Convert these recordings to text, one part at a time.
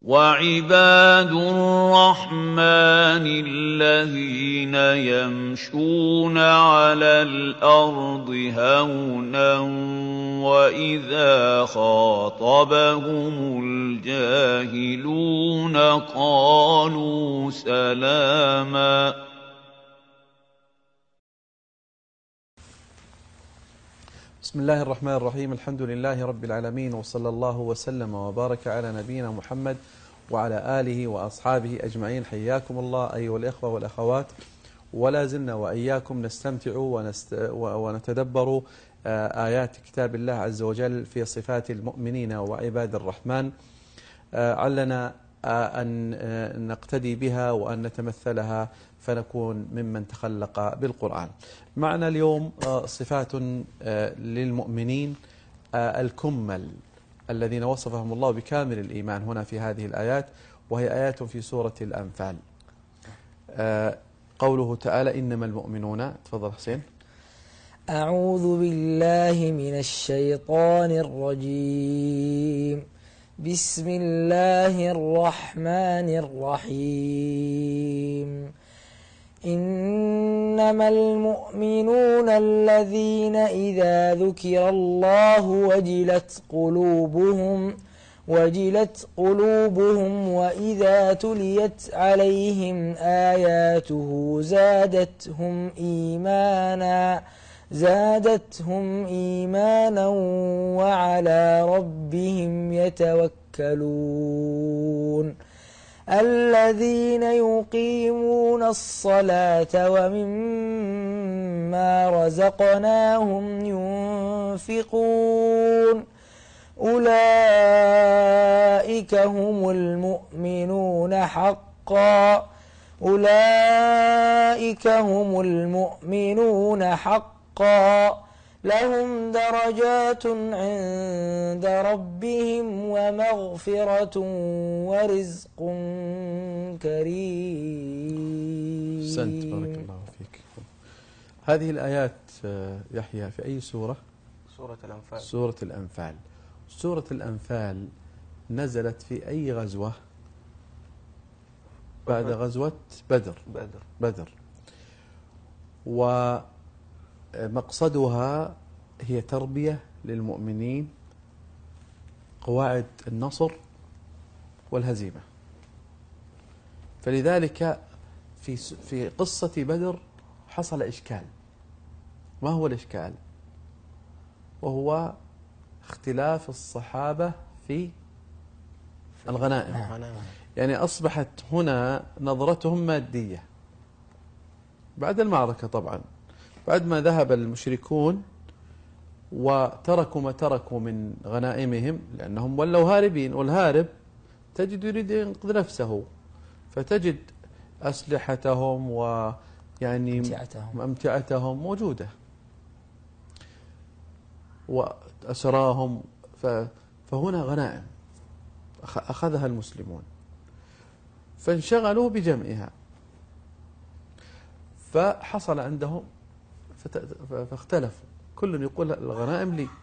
وَعِبَادُ الرَّحْمَنِ الَّذِينَ يَمْشُونَ عَلَى الْأَرْضِ هَوْنًا وَإِذَا خَاطَبَهُمُ الْجَاهِلُونَ قَالُوا سَلَامًا. بسم الله الرحمن الرحيم. الحمد لله رب العالمين، وصلى الله وسلم وبارك على نبينا محمد وعلى آله وأصحابه أجمعين. حياكم الله أيها الإخوة والأخوات، ولا زلنا وإياكم نستمتع ونتدبر آيات كتاب الله عز وجل في صفات المؤمنين وعباد الرحمن، علنا أن نقتدي بها وأن نتمثلها فنكون ممن تخلق بالقرآن. معنا اليوم صفات للمؤمنين الكمل الذين وصفهم الله بكامل الإيمان هنا في هذه الآيات، وهي آيات في سورة الأنفال. قوله تعالى إنما المؤمنون. تفضل حسين. أعوذ بالله من الشيطان الرجيم. بسم الله الرحمن الرحيم. إنما المؤمنون الذين إذا ذكر الله وجلت قلوبهم وإذا تليت عليهم آياته زادتهم إيمانا وعلى ربهم يتوكلون. الذين يقيمون الصلاة ومما رزقناهم ينفقون. أولئك هم المؤمنون حقا لهم درجات عند ربهم ومغفرة ورزق كريم. أحسنت، بارك الله فيك. هذه الآيات يحيى في أي سورة؟ سورة الأنفال. سورة الأنفال. سورة الأنفال نزلت في أي غزوة بعد غزوة بدر. ومقصدها هي تربية للمؤمنين قواعد النصر والهزيمة. فلذلك في قصة بدر حصل إشكال. ما هو الإشكال؟ وهو اختلاف الصحابة في الغنائم. يعني أصبحت هنا نظرتهم مادية بعد المعركة، طبعا بعد ما ذهب المشركون وتركوا ما تركوا من غنائمهم، لأنهم ولوا هاربين، والهارب تجد يريد أن ينقذ نفسه، فتجد أسلحتهم ويعني أمتعتهم موجودة وأسراهم، فهنا غنائم أخذها المسلمون، فانشغلوا بجمعها، فحصل عندهم فاختلفوا، كل يقول الغنائم لي.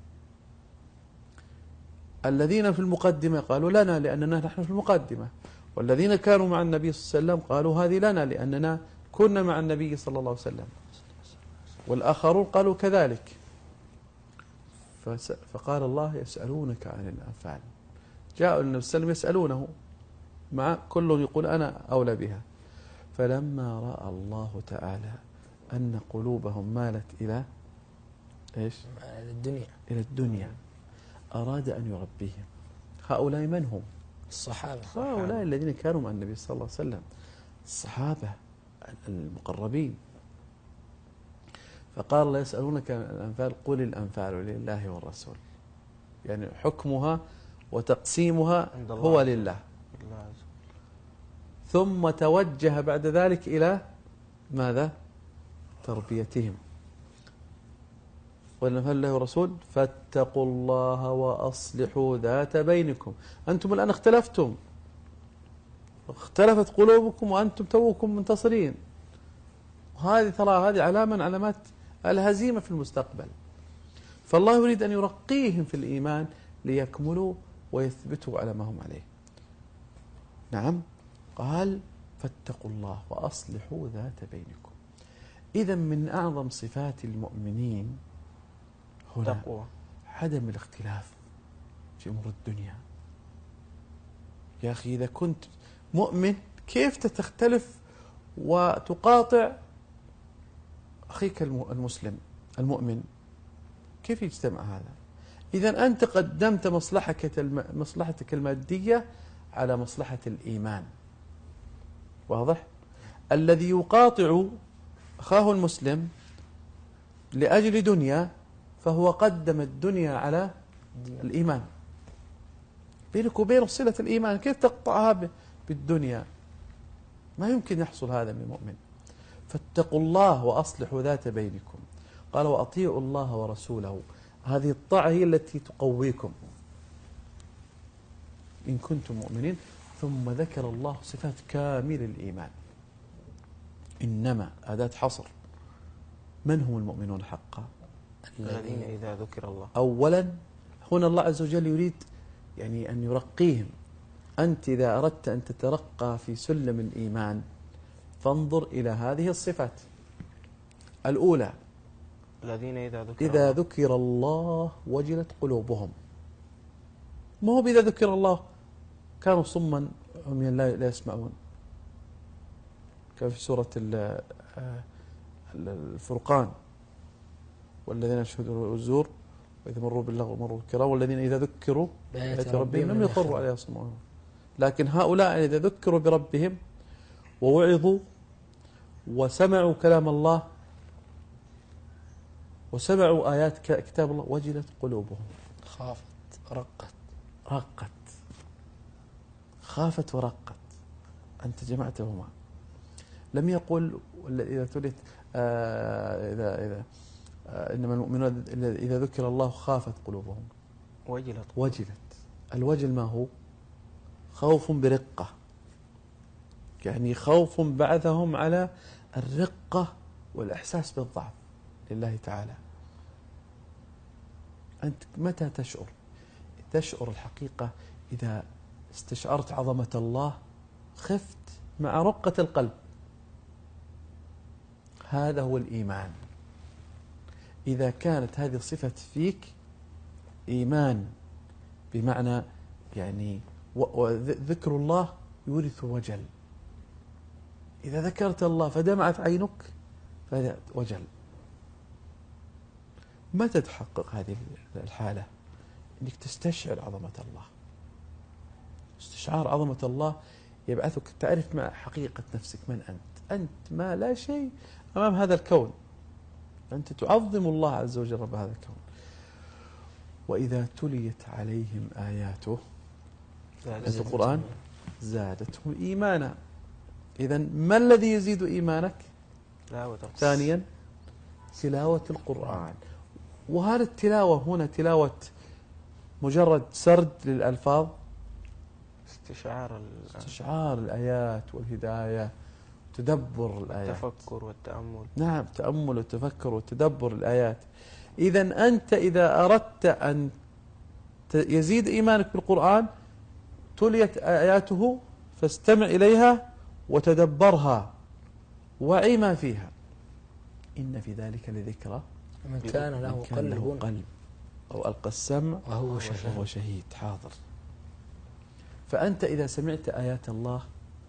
الذين في المقدمة قالوا لنا لأننا نحن في المقدمة، والذين كانوا مع النبي صلى الله عليه وسلم قالوا هذه لنا لأننا كنا مع النبي صلى الله عليه وسلم، والآخرون قالوا كذلك. فقال الله يسألونك عن الأنفال. جاءوا النبي صلى الله عليه وسلم يسألونه، مع كل يقول أنا أولى بها. فلما رأى الله تعالى أن قلوبهم مالت إلى إيش؟ إلى الدنيا أراد أن يربيهم. هؤلاء من هم؟ الصحابة. هؤلاء الذين كانوا مع النبي صلى الله عليه وسلم، الصحابة المقربين. فقال الله يسألونك عن الأنفال قل الأنفال لله والرسول، يعني حكمها وتقسيمها هو لله. ثم توجه بعد ذلك إلى ماذا؟ تربيتهم. والأنفال لله والرسول فاتقوا الله وأصلحوا ذات بينكم. أنتم الآن اختلفتم، اختلفت قلوبكم وأنتم توكم منتصرين، وهذه ترى هذه علامة من علامات الهزيمة في المستقبل. فالله يريد أن يرقيهم في الإيمان ليكملوا ويثبتوا على ما هم عليه. نعم، قال فاتقوا الله وأصلحوا ذات بينكم. إذا من أعظم صفات المؤمنين هنا تقوى. عدم الاختلاف في أمور الدنيا. يا أخي إذا كنت مؤمن كيف تختلف وتقاطع أخيك المسلم المؤمن؟ كيف يجتمع هذا؟ إذا أنت قدمت مصلحتك المادية على مصلحة الإيمان. واضح؟ الذي يقاطع أخاه المسلم لأجل دنيا فهو قدم الدنيا على الإيمان. بينك وبينه صلة الإيمان، كيف تقطعها بالدنيا؟ ما يمكن يحصل هذا من المؤمن. فاتقوا الله وأصلحوا ذات بينكم. قال وأطيعوا الله ورسوله. هذه الطاعة هي التي تقويكم إن كنتم مؤمنين. ثم ذكر الله صفات كامل الإيمان. إنما أداة حصر. من هم المؤمنون حقا؟ الذين إذا ذكر الله. أولا هنا الله عز وجل يريد يعني أن يرقيهم. أنت إذا أردت أن تترقى في سلم الإيمان فانظر إلى هذه الصفات. الأولى الذين إذا ذكر الله وجلت قلوبهم. ما هو إذا ذكر الله كانوا صما عميا لا يسمعون. كان في سورة الفرقان والذين يشهدون الزور وإذا مروا باللغو مروا بالكرام والذين إذا ذكروا بآيات ربهم لم يخروا عليها صما. لكن هؤلاء إذا ذكروا بربهم ووعظوا وسمعوا كلام الله وسمعوا آيات كتاب الله وجلت قلوبهم. رقت خافت ورقت. أنت جمعتهما. لم يقل إذا تلت إذا إنما المؤمنون إذا ذكر الله خافت قلوبهم وجلت. الوجل ما هو؟ خوف برقة، يعني خوف بعثهم على الرقة والإحساس بالضعف لله تعالى. أنت متى تشعر الحقيقة؟ إذا استشعرت عظمة الله خفت مع رقة القلب. هذا هو الإيمان. إذا كانت هذه الصفة فيك إيمان بمعنى يعني وذكر الله يورث وجل. إذا ذكرت الله فدمعت عينك فهذا وجل. متى تحقق هذه الحالة؟ إنك تستشعر عظمة الله. استشعار عظمة الله يبعثك تعرف مع حقيقة نفسك من أنت. أنت ما لا شيء أمام هذا الكون. أنت تعظم الله عز وجل رب هذا الكون. وإذا تليت عليهم آياته في القرآن زادتهم إيمانا. إذا ما الذي يزيد إيمانك؟ ثانيا تلاوة القرآن. وهذه التلاوة هنا تلاوة مجرد سرد للألفاظ، استشعار الآيات والهداية، تدبر الآيات، التفكر والتأمل. نعم، تأمل والتفكر وتدبر الآيات. إذا أنت إذا أردت أن يزيد إيمانك بالقرآن تليت آياته فاستمع إليها وتدبرها، وعي ما فيها. إن في ذلك لذكرى من كان له قلب أو ألقى السمع وهو شهيد حاضر. فأنت إذا سمعت آيات الله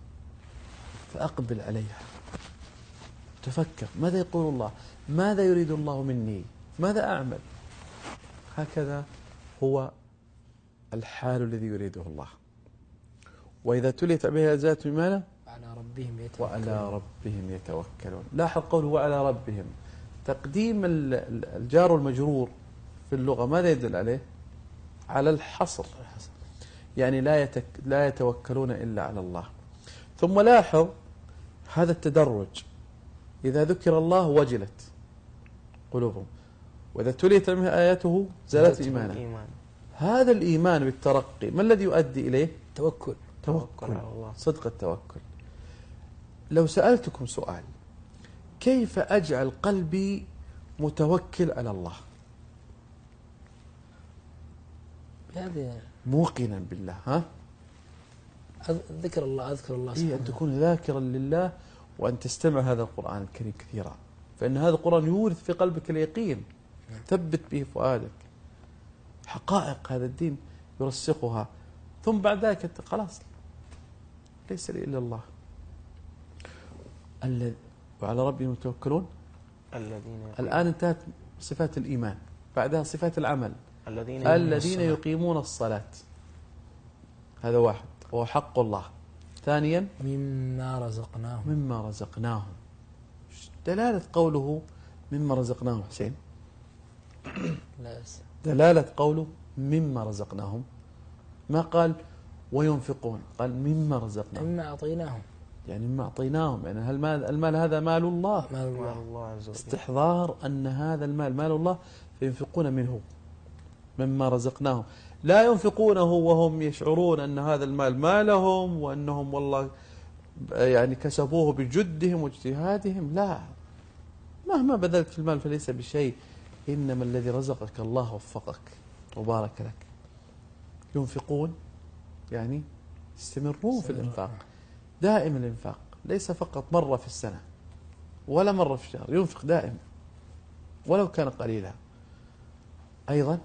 فأقبل عليها، تفكر ماذا يقول الله، ماذا يريد الله مني، ماذا أعمل. هكذا هو الحال الذي يريده الله. وإذا تليت بها زادت إيمانا وعلى ربهم يتوكلون. لاحظ قوله وعلى ربهم. تقديم الجار والمجرور في اللغة ماذا يدل عليه؟ على الحصر، يعني لا يتوكلون إلا على الله. ثم لاحظ هذا التدرج. إذا ذكر الله وجلت قلوبهم وإذا تليت عليها آياته زادت إيمانا. هذا الإيمان بالترقي ما الذي يؤدي إليه؟ توكل على الله، صدق التوكل. لو سألتكم سؤال، كيف أجعل قلبي متوكل على الله موقنا بالله؟ ذكر الله، أذكر الله أن سبحانه. تكون ذاكرا لله، وأن تستمع هذا القرآن الكريم كثيرا، فإن هذا القرآن يورث في قلبك اليقين، ثبت به فؤادك حقائق هذا الدين يرسخها، ثم بعد ذلك أنت خلاص ليس لي إلا الله. وعلى ربهم يتوكلون. الآن انتهت صفات الإيمان، بعدها صفات العمل. الذين يقيمون الصلاة، هذا واحد وهو حق الله. ثانيا مما رزقناهم. دلالة قوله مما رزقناهم حسين؟ لا دلالة قوله مما رزقناهم، ما قال وينفقون، قال مما رزقناهم، مما أعطيناهم، يعني مما أعطيناهم. يعني المال هذا مال الله، مال الله عز وجل. استحضار أن هذا المال مال الله فينفقون منه مما رزقناهم. لا ينفقونه وهم يشعرون أن هذا المال مالهم، وأنهم والله يعني كسبوه بجدهم واجتهادهم. لا، مهما بذلت في المال فليس بشيء، إنما الذي رزقك الله وفقك وبارك لك. ينفقون يعني يستمرون في الإنفاق، دائما الإنفاق، ليس فقط مرة في السنة ولا مرة في الشهر، ينفق دائما ولو كان قليلا. أيضا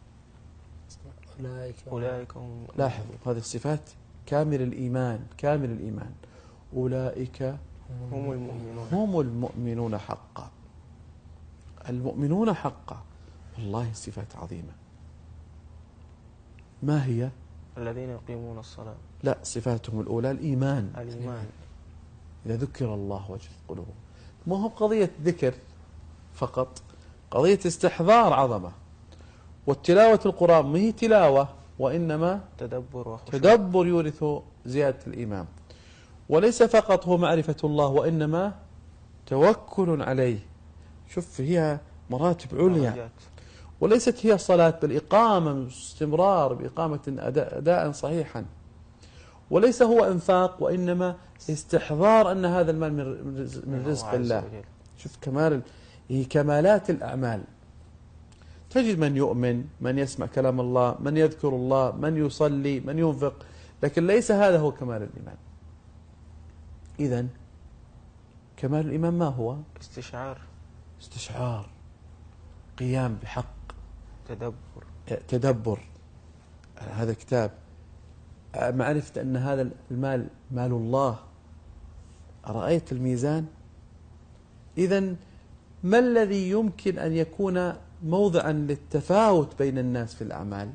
أولئك هم، لاحظوا هذه الصفات كامل الإيمان. أولئك هم المؤمنون حقا. المؤمنون حقا، والله صفات عظيمة. ما هي؟ الذين يقيمون الصلاة. لا، صفاتهم الأولى الإيمان. إذا ذكر الله وجلت قلوبهم. ما هو قضية ذكر فقط، قضية استحضار عظمة. والتلاوة القرآن ما هي تلاوة، وإنما تدبر يورث زيادة الإيمان. وليس فقط هو معرفة الله، وإنما توكل عليه. شوف، هي مراتب عليا. وليست هي صلاة بالإقامة استمرار بإقامة أداء صحيحا. وليس هو إنفاق، وإنما استحضار أن هذا المال من رزق الله. شوف كمالات الأعمال. تجد من يؤمن، من يسمع كلام الله، من يذكر الله، من يصلي، من ينفق، لكن ليس هذا هو كمال الإيمان. إذن كمال الإيمان ما هو؟ استشعار، قيام بحق، تدبر. هذا كتاب، معرفة أن هذا المال مال الله. أرأيت الميزان؟ إذن ما الذي يمكن أن يكون موضعا للتفاوت بين الناس في الأعمال؟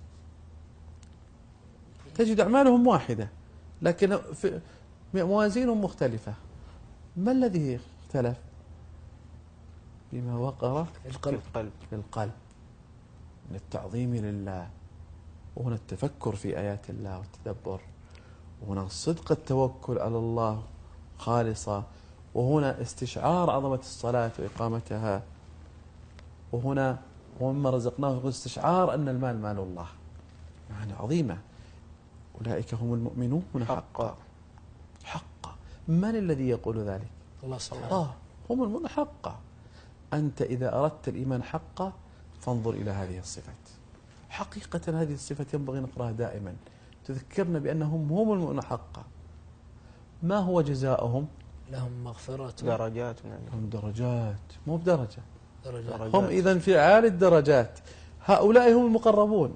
تجد أعمالهم واحدة لكن في موازينهم مختلفة. ما الذي اختلف؟ بما وقر في القلب من التعظيم لله، وهنا التفكر في آيات الله والتدبر، وهنا صدق التوكل على الله خالصة، وهنا استشعار عظمة الصلاة وإقامتها، وهنا ومما رزقناه استشعار أن المال مال الله. معنى عظيمة. أولئك هم المؤمنون حقا. من الذي يقول ذلك؟ الله. هم المؤمنون حقا. أنت إذا أردت الإيمان حقا فانظر إلى هذه الصفات. حقيقة هذه الصفات ينبغي نقرأها دائما، تذكرنا بأنهم هم المؤمنون حقا. ما هو جزاؤهم؟ لهم مغفرة، لهم درجات، مو بدرجة، هم إذن في عالي الدرجات. هؤلاء هم المقربون.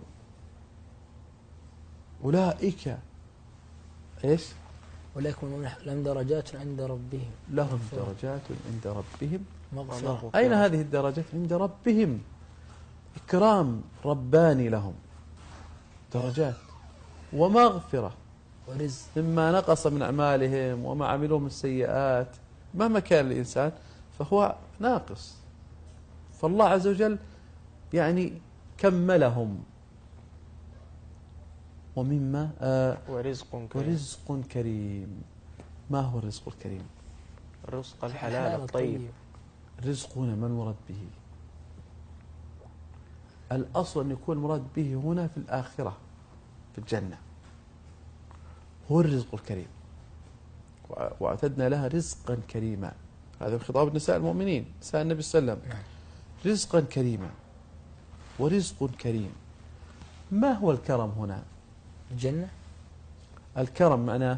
أولئك إيش؟ أولئك لهم درجات عند ربهم. لهم درجات عند ربهم مغفرة. أين هذه الدرجات؟ عند ربهم، إكرام رباني لهم، درجات ومغفرة ورزق مما نقص من أعمالهم وما عملوه من السيئات. مهما كان الإنسان فهو ناقص، فالله عز وجل يعني كملهم. ومما ورزق كريم. ما هو الرزق الكريم؟ الرزق الحلال الطيب. الرزق هنا ما المراد به؟ الأصل أن يكون المراد به هنا في الآخرة في الجنة، هو الرزق الكريم. واعتدنا لها رزقا كريما. هذا خطاب نساء المؤمنين، نساء النبي صلى الله عليه وسلم. رزقا كريما ورزق كريم. ما هو الكرم هنا؟ الجنة. الكرم معناه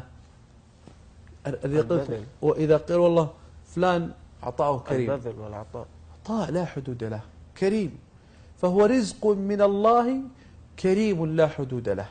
البذل. وإذا قيل والله فلان عطاؤه كريم، البذل والعطاء. عطاء لا حدود له، كريم، فهو رزق من الله كريم لا حدود له.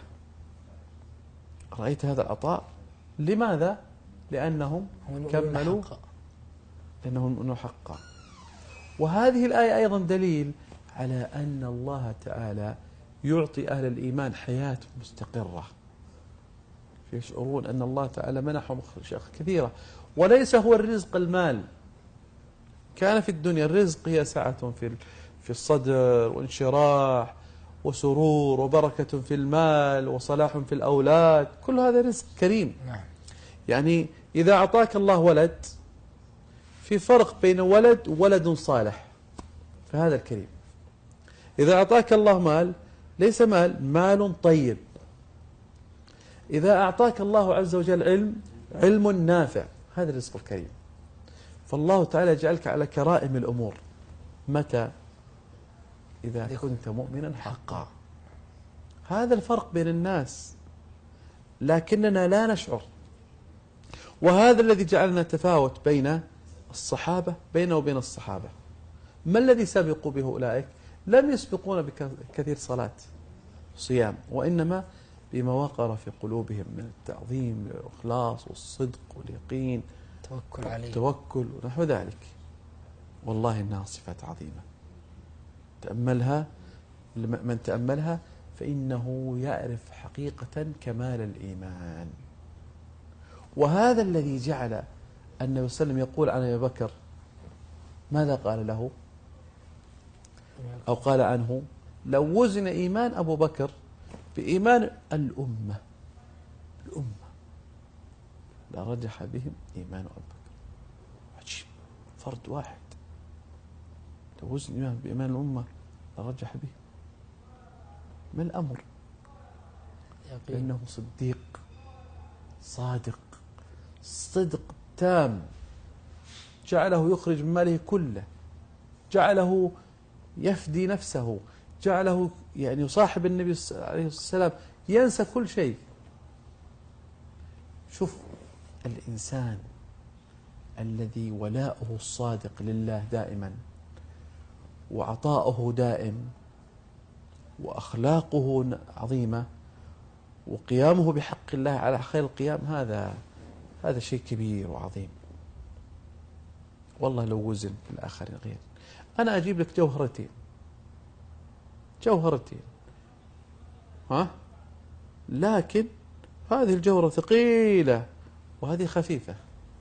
رأيت هذا العطاء؟ لماذا؟ لأنهم كملوا، لأنهم أنه حقا. وهذه الآية أيضا دليل على أن الله تعالى يعطي أهل الإيمان حياة مستقرة، يشعرون أن الله تعالى منحهم أشياء كثيرة، وليس هو الرزق المال. كان في الدنيا الرزق هي سعة في الصدر وانشراح وسرور وبركة في المال وصلاح في الأولاد، كل هذا رزق كريم. يعني إذا أعطاك الله ولد، في فرق بين ولد وولد صالح، فهذا الكريم. إذا أعطاك الله مال، ليس مال طيب. إذا أعطاك الله عز وجل علم نافع، هذا الرزق الكريم. فالله تعالى يجعلك على كرائم الأمور. متى؟ إذا كنت مؤمنا حقا. هذا الفرق بين الناس، لكننا لا نشعر. وهذا الذي جعلنا تفاوت بين الصحابة، بينه وبين الصحابة. ما الذي سبقوا به أولئك؟ لم يسبقون بكثير صلاة صيام، وإنما بما وقر في قلوبهم من التعظيم والإخلاص والصدق واليقين والتوكل ونحو ذلك. والله إنها صفات عظيمة، تأملها، من تأملها فإنه يعرف حقيقة كمال الإيمان. وهذا الذي جعل النبي صلى الله عليه وسلم يقول عن أبي بكر، ماذا قال له؟ أو قال عنه: لو وزن إيمان أبو بكر بإيمان الأمة لرجح بهم إيمان أبو بكر. عجيب، فرد واحد لو وزن إيمان بإيمان الأمة لرجح به. ما الأمر؟ لأنه صديق صادق، صدق تام، جعله يخرج من ماله كله، جعله يفدي نفسه، جعله يعني يصاحب النبي عليه السلام، ينسى كل شيء. شوف الإنسان الذي ولاؤه الصادق لله دائما، وعطاؤه دائم، وأخلاقه عظيمة، وقيامه بحق الله على خير القيام، هذا شيء كبير وعظيم. والله لو وزن في الآخرين غير. أنا أجيب لك جوهرتين، لكن هذه الجوهرة ثقيلة وهذه خفيفة.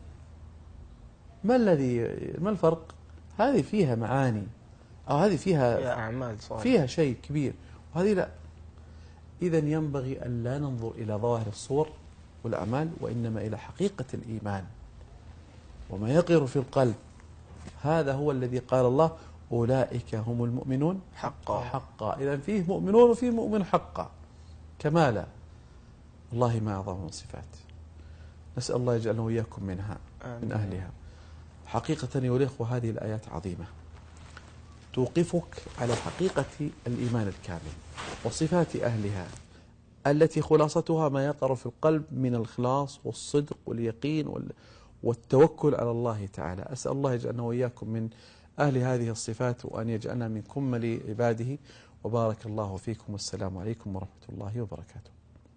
ما الفرق؟ هذه فيها معاني، أو هذه فيها أعمال صالحة، فيها شيء كبير، وهذه لا. إذا ينبغي أن لا ننظر إلى ظواهر الصور والأعمال، وإنما إلى حقيقة الإيمان وما يقر في القلب. هذا هو الذي قال الله: أولئك هم المؤمنون حقا. إذا فيه مؤمنون وفيه مؤمن حقا كمالا. والله ما أعظم الصفات. نسأل الله يجعلنا وإياكم منها، من أهلها. حقيقة يا الإخوة هذه الآيات عظيمة، توقفك على حقيقة الإيمان الكامل وصفات أهلها، التي خلاصتها ما يقر في القلب من الإخلاص والصدق واليقين والتوكل على الله تعالى. أسأل الله يجعلنا وإياكم من أهل هذه الصفات، وأن يجعلنا من كمل عباده. وبارك الله فيكم، والسلام عليكم ورحمة الله وبركاته.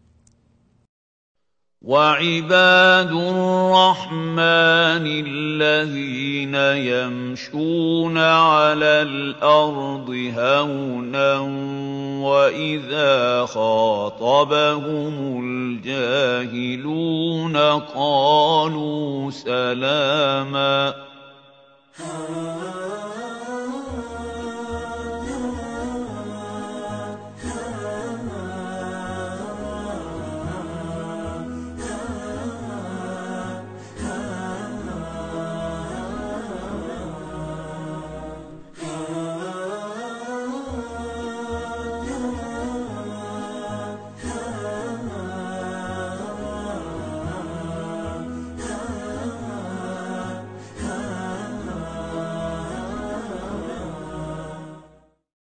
وعباد الرحمن الذين يمشون على الأرض هونا وإذا خاطبهم الجاهلون قالوا سلاما.